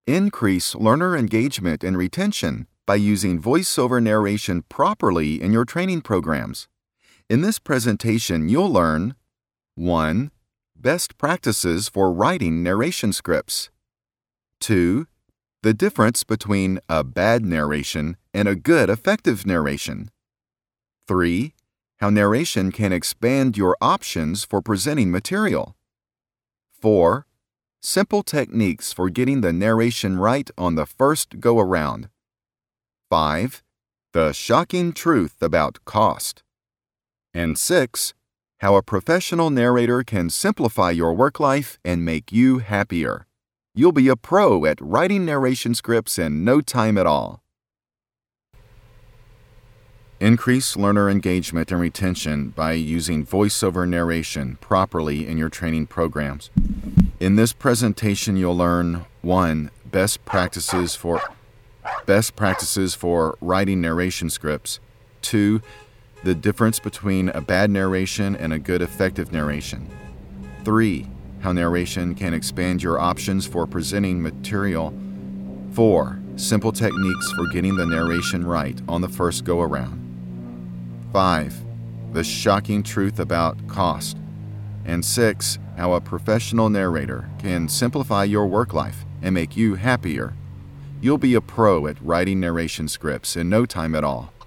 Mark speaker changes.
Speaker 1: Increase learner engagement and retention by using voiceover narration properly in your training programs. In this presentation, you'll learn 1. Best practices for writing narration scripts. 2. The difference between a bad narration and a good effective narration. 3. How narration can expand your options for presenting material. 4. Simple techniques for getting the narration right on the first go-around. 5. The shocking truth about cost. And 6. How a professional narrator can simplify your work life and make you happier. You'll be a pro at writing narration scripts in no time at all. Increase learner engagement and retention by using voiceover narration properly in your training programs. In this presentation, you'll learn 1. Best practices for writing narration scripts. 2. The difference between a bad narration and a good effective narration. 3. How narration can expand your options for presenting material. 4. Simple techniques for getting the narration right on the first go-around. 5. The shocking truth about cost. And 6. How a professional narrator can simplify your work life and make you happier. You'll be a pro at writing narration scripts in no time at all.